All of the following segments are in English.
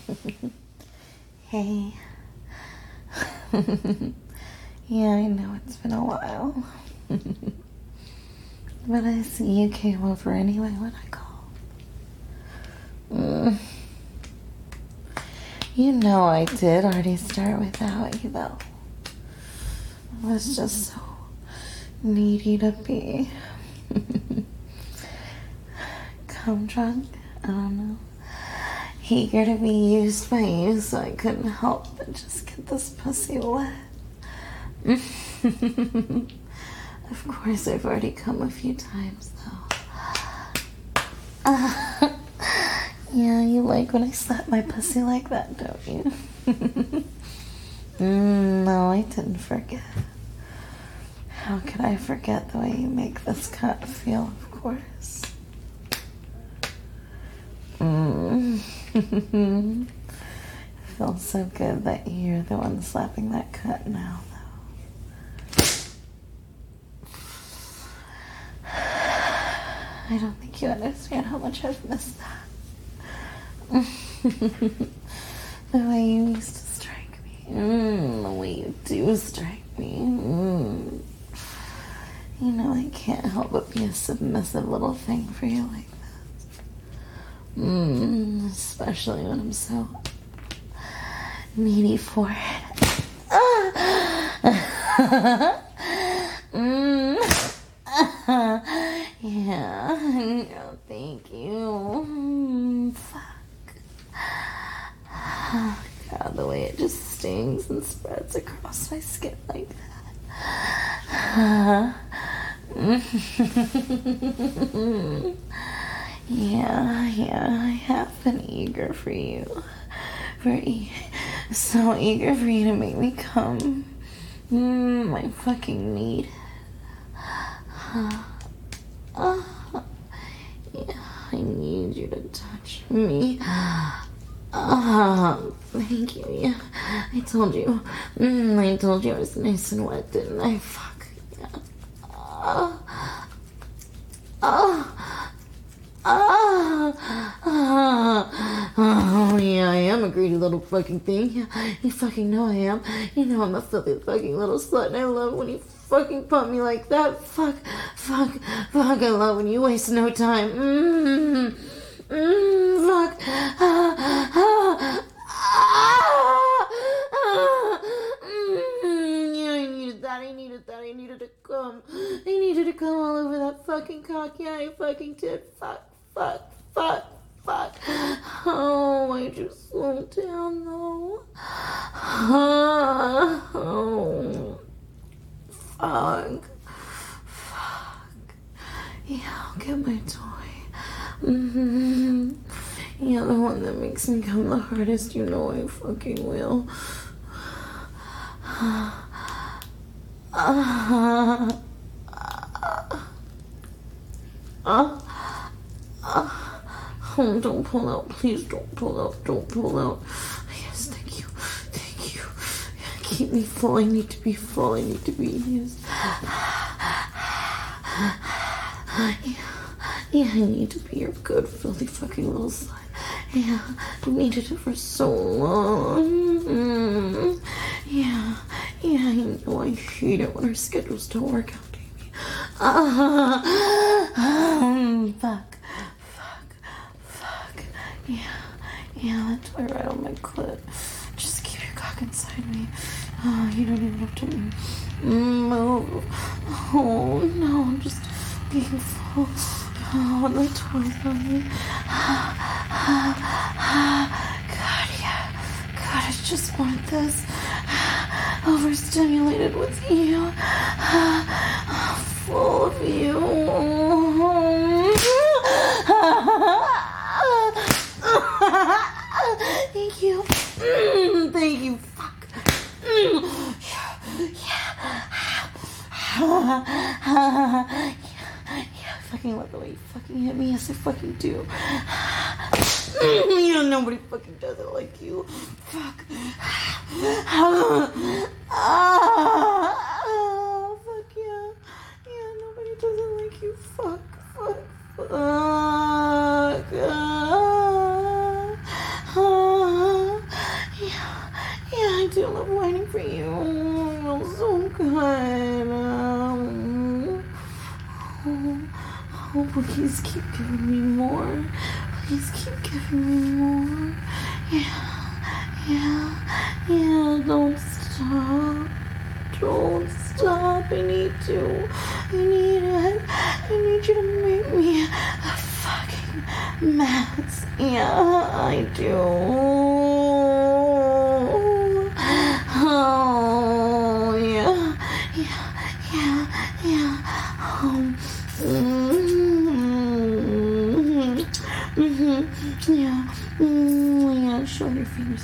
Hey. Yeah, I know it's been a while. But I see you came over anyway when I called. You know I did already start without you, though. I was just so needy to be. Come drunk? I don't know. Eager to be used by you, so I couldn't help but just get this pussy wet. Of course, I've already come a few times, though. Yeah, you like when I slap my pussy like that, don't you? No, I didn't forget. How could I forget the way you make this cut feel, of course. It feels so good that you're the one slapping that cut now, though. I don't think you understand how much I've missed that. The way you used to strike me. The way you do strike me. You know I can't help but be a submissive little thing for you like that. Especially when I'm so needy for it. Yeah, thank you. Fuck. God, the way it just stings and spreads across my skin like that. Yeah, I have been eager for you. So eager for you to make me come. I fucking need it. Yeah, I need you to touch me. Thank you. Yeah, I told you. I told you I was nice and wet, didn't I? Fuck. Yeah. Oh, yeah, I am a greedy little fucking thing. Yeah, you fucking know I am. You know I'm a filthy fucking little slut, and I love when you fucking pump me like that. Fuck. I love when you waste no time. Fuck. Yeah, I needed that. I needed to come. I needed to come all over that fucking cock. Yeah, I fucking did. Fuck. Oh, I just slowed down though. Oh. Fuck. Yeah, I'll get my toy. Yeah, the one that makes me come the hardest, you know I fucking will. Oh, don't pull out. Please don't pull out. Yes, thank you. Keep me full. I need to be full. I need to be used. Yeah, I need to be your good, filthy fucking little slut. Yeah, I needed it for so long. Yeah, I know I hate it when our schedules don't work out, Amy. Fuck. Yeah, that's right on my clit. Just keep your cock inside me. Oh, you don't even have to move. Oh, no, I'm just being full. Oh, the toys on me. God, yeah. God, I just want this. Overstimulated with you. Full of you. Thank you. Thank you. Fuck. Yeah, I fucking love the way you fucking hit me. Yes, I fucking do. You know, nobody fucking does it like you. Fuck. Fuck yeah. Yeah, nobody does it like you. Fuck. Fuck. love whining for you. It feels so good. Oh, please keep giving me more. Please keep giving me more. Yeah, don't stop. Don't stop. I need you. I need you to make me a fucking mess. Yeah, I do. Oh, yeah. Yeah, show your fingers.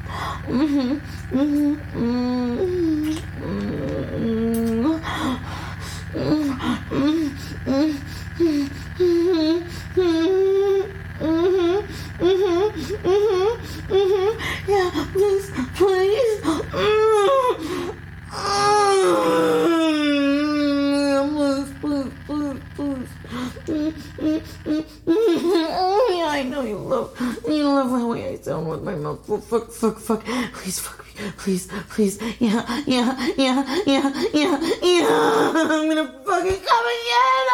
Yeah, please. Yeah, I know you love the way I sound with my mouth. Fuck. Please fuck me. Please. Yeah. I'm gonna fucking come again.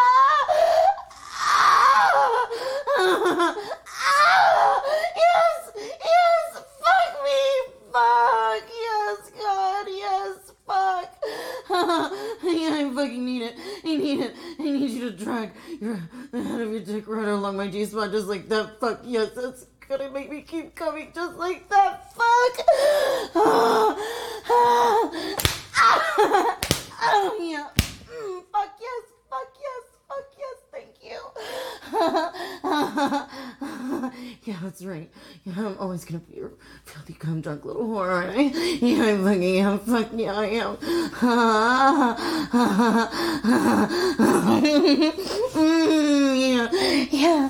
Yes, fuck me. Fuck, yes, God, yes, fuck. Yeah, I fucking need it. I need you to drag the head of your dick right along my G-spot just like that. Fuck, yes, that's gonna make me keep coming just like that. Fuck. Oh, yeah. Fuck yes, thank you. Yeah, that's right. Yeah, I'm always gonna be your filthy cum drunk little whore, aren't I? Yeah, I fucking am. Fuck yeah, I am. Yeah.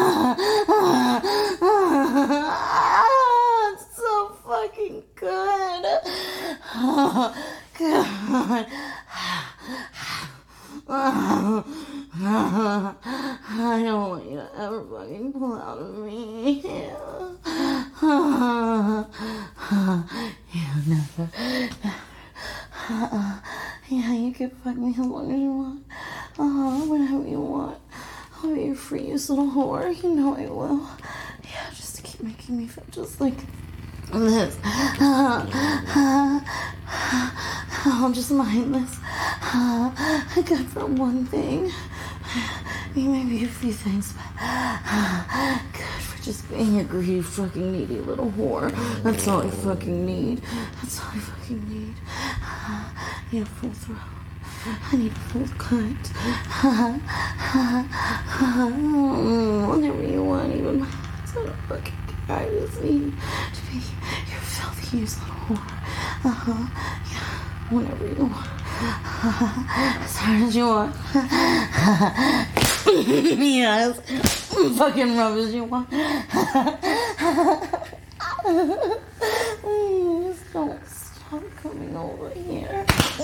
It's so fucking good. God. I don't want you to ever fucking pull out of me. Yeah, never. Yeah, you can fuck me as long as you want. Whenever you want. I'll be your freest little whore. You know I will. Yeah, just to keep making me feel just like this. I'll just mind this. Good for one thing. Maybe a few things, but good for just being a greedy, fucking needy little whore. That's all I fucking need. I need a full throat. I need a full cut. Whatever you want, even my hands. I don't fucking care. I just need to be your filthy, used little whore. Yeah, whenever you want. As hard as you want. Yes. Fucking rough as you want. Just don't stop coming over here.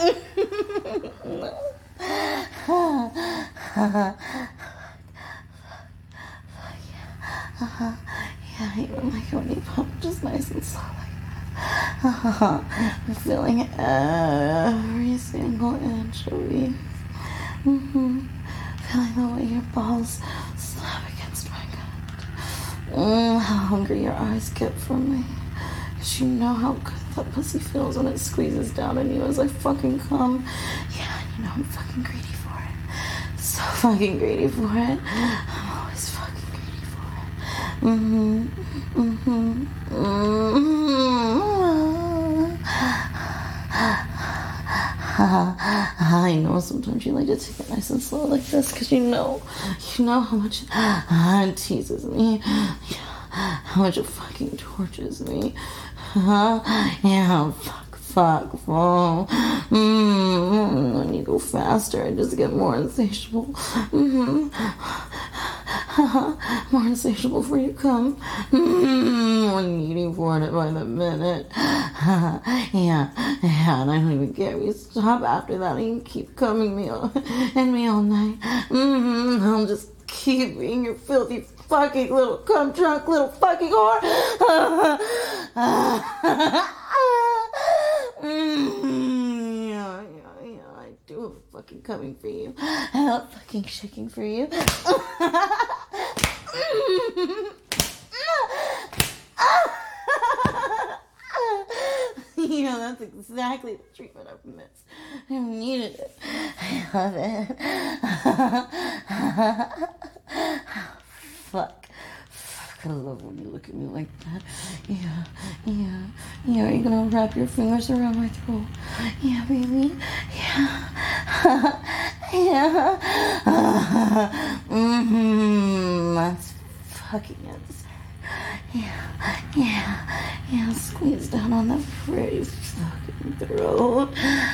Yeah, even like when you pump just nice and slow like that. I'm feeling every single inch of you. Feeling the way your balls slap against my gut. How hungry your eyes get for me. Cause you know how good that pussy feels when it squeezes down on you as I fucking come. Yeah, you know I'm fucking greedy for it. So fucking greedy for it. I'm always fucking greedy for it. I know sometimes you like to take it nice and slow like this because you know how much it teases me. How much it fucking tortures me. Yeah, fuck. When you go faster, I just get more insatiable. More insatiable for you come. More needy for it by the minute. Yeah, and I don't even care if you stop after that and you keep coming me all night. I'll just keep being your filthy fucking little cum drunk little fucking whore. coming for you. Hell fucking shaking for you. Yeah, that's exactly the treatment I've missed. I needed it. I love it. Fuck. I love when you look at me like that. Yeah. Are you gonna wrap your fingers around my throat? Yeah, baby. Yeah. That's fucking it. Yeah, squeeze down on that pretty fucking throat.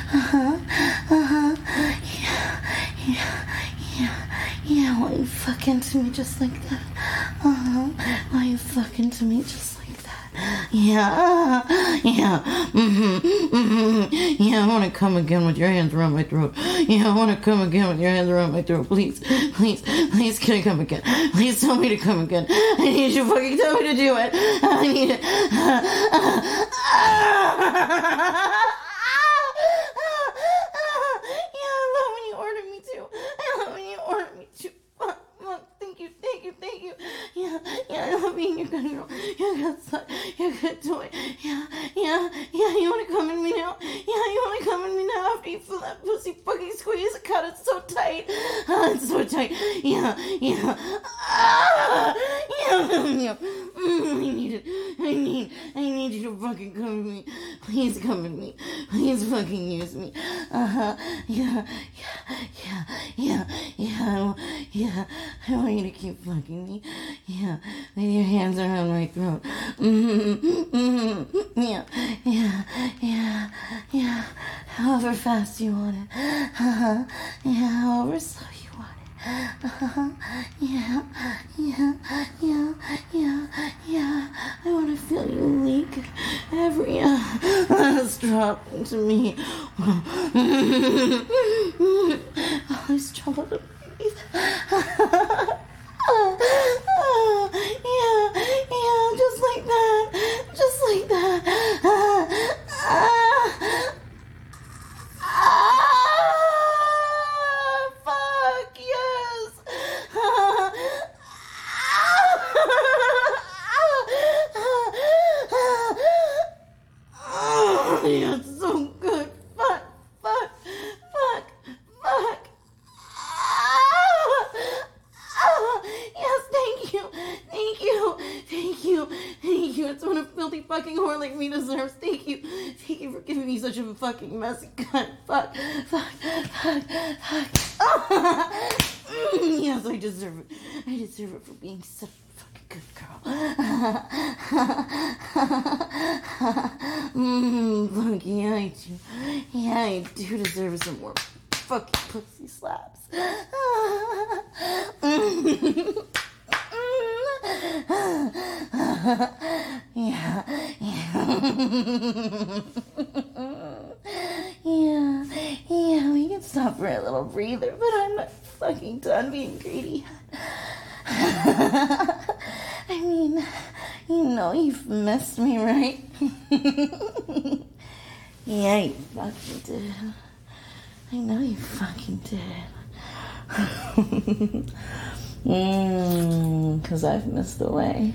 Yeah, why you fuck into me just like that? Why you fuck into me just like that? Yeah, yeah, I wanna come again with your hands around my throat. Yeah, I wanna come again with your hands around my throat. Please, can I come again? Please tell me to come again. I need you fucking tell me to do it. I need it. Yeah, I love when you order me to. Fuck, thank you. Yeah, I love being your good girl. You're a good son. You're a good toy. Yeah, you wanna come in me now? Yeah, you wanna come in me now after you feel that pussy fucking squeeze? God, it's so tight. It's so tight. Yeah. I need it. I need you to fucking come with me. Please come with me. Please fucking use me. Yeah. I want you to keep fucking me. Yeah, with your hands around my throat. Yeah. However fast you want it. Yeah, however slow you want it. Yeah. I want to feel you leak every last drop into me. Always trouble to breathe. Yeah, just like that. Fuck yes. Yeah, it's so good. Fuck. Yes, thank you. It's what a filthy fucking whore like me deserves. Thank you for giving me such a fucking messy cunt. Fuck. Yes, I deserve it. For being such a fucking good girl. Fuck yeah, I do. Yeah, I do deserve some more fucking pussy slaps. Yeah, we can stop for a little breather, but I'm not fucking done being greedy. I mean, you've missed me, right? Yeah, you fucking did. I know you fucking did. 'Cause I've missed the way.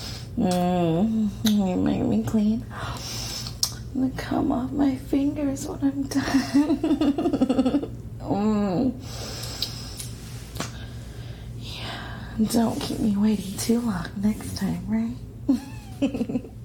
You make me clean. I'm gonna come off my fingers when I'm done. Yeah, don't keep me waiting too long next time, right?